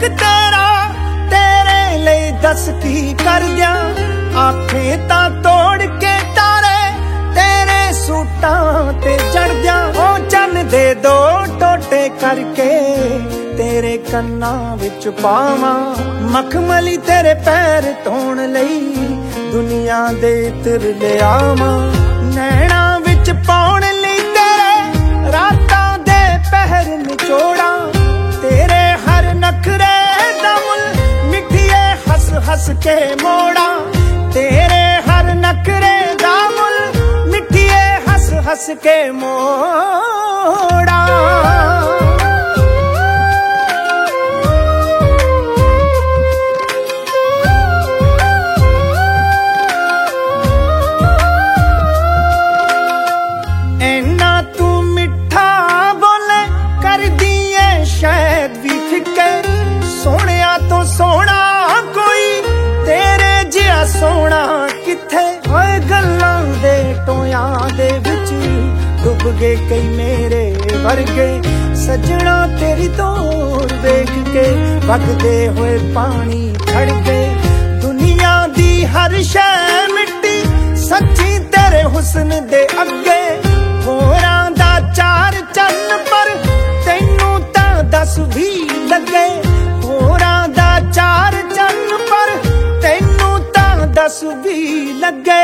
तेरा तेरे लिए दस की कर दिया आखे ता तोड़ के तारे तेरे सूटां ते चढ़ दिया ओ चन दे दो टोटे करके तेरे कन्ना विच पावां मखमली तेरे पैर धोण लई दुनिया दे इत्र ले आवां नैना विच पाउण लई तेरे रातां दे पहर निचोड़ा तेरे हर नखरे दा मुल मिठिए हस हस के मोड़ा तेरे हर नखरे दा मुल मिठिए हस हस के मोड़ा सोना कोई तेरे जिहा सोना किथे होए गल्लां दे टोयां दे विच डुब गए कई मेरे वर्गे सजना तेरी तोर वेख के वगदे होए पानी खड़ गए दुनिया दी हर शै मिट्टी सच्ची तेरे हुस्न दे अगे होरां दा चार चन्न पर तैनू तां दस भी लगे होरां दा चार चन्न पर तैनू तां दस भी लगे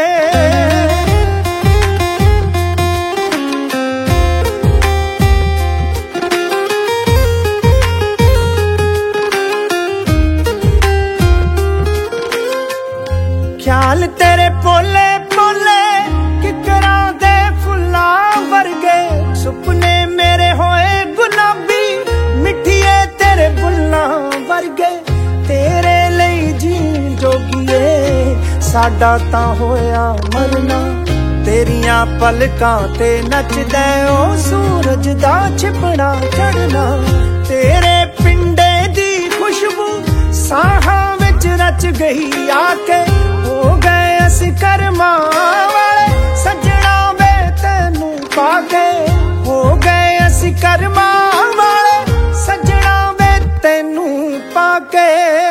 ख्याल तेरे पोले पोले किकरां दे फुल्लां वर्गे सुपने मेरे होए गुलाबी मिठिए तेरे बुल्लां वर्गे तेरे ਲਈ जीण जोगिए साडा तां होया मरना तेरियां पलकां ते नचदा ओ सूरज दा छिपड़ा चढ़ना तेरे पिंडे दी खुशबू साहां विच रच गई आके हो गए असीं करमां वाले सजना वे तैनू पाके हो गए असीं करमां वाले सजना वे तैनू पाके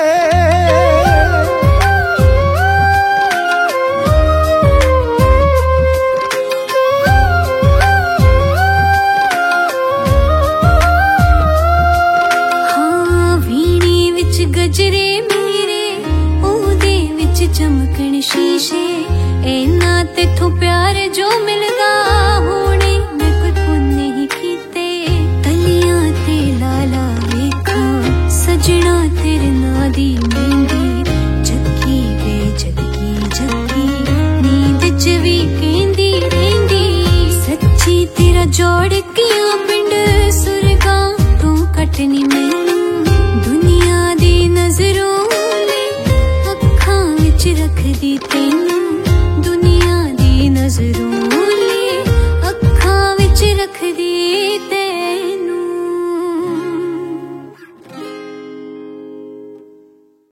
गजरे मेरे ओहदे विच चमकण शीशे ऐना तेथों प्यार जो मिलदा होणे मैं कोई पुण्य ही कीते तलियां ते लाला वेखां सजना तेरे नां दी मेहंदी जगी वे जगी जगी नींद च भी कहंदी रहिंदी सच्ची तेरा जोड़ कियां पिंड सुरगां तू कटनी मैं